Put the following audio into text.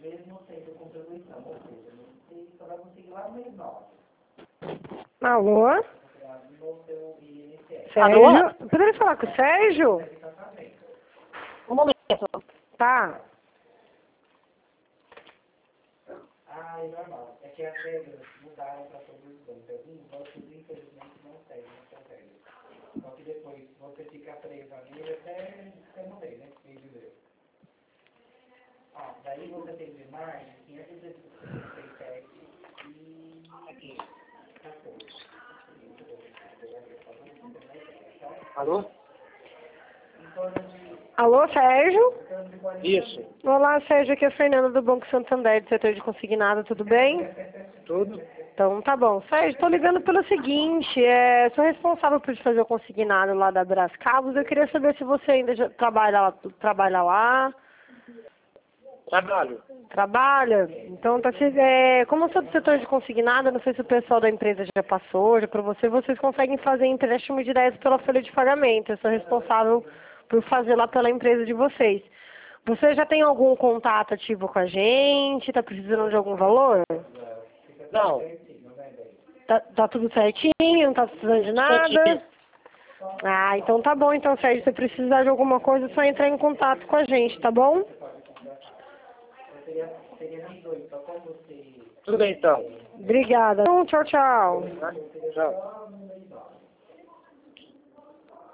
Alô? Alô? Sérgio? Poderia falar com o Sérgio? Um momento. Tá. Alô? Alô, Sérgio? Isso. Olá, Sérgio, aqui é a Fernanda do Banco Santander, do setor de consignado, tudo bem? Tudo? Então, tá bom. Sérgio, tô ligando pelo seguinte, sou responsável por fazer o consignado lá da Brascabos, eu queria saber se você ainda já trabalha lá. Trabalho. Trabalha? Então, como eu sou do setor de consignado, eu não sei se o pessoal da empresa já passou, já para vocês conseguem fazer empréstimo direto pela folha de pagamento. Eu sou responsável por fazer lá pela empresa de vocês. Você já tem algum contato ativo com a gente? Tá precisando de algum valor? Não. Tá tudo certinho? Não tá precisando de nada? Ah, então tá bom. Então, Sérgio, se precisar de alguma coisa, é só entrar em contato com a gente, tá bom? Tudo bem, então. Obrigada. Tchau, tchau. Tchau.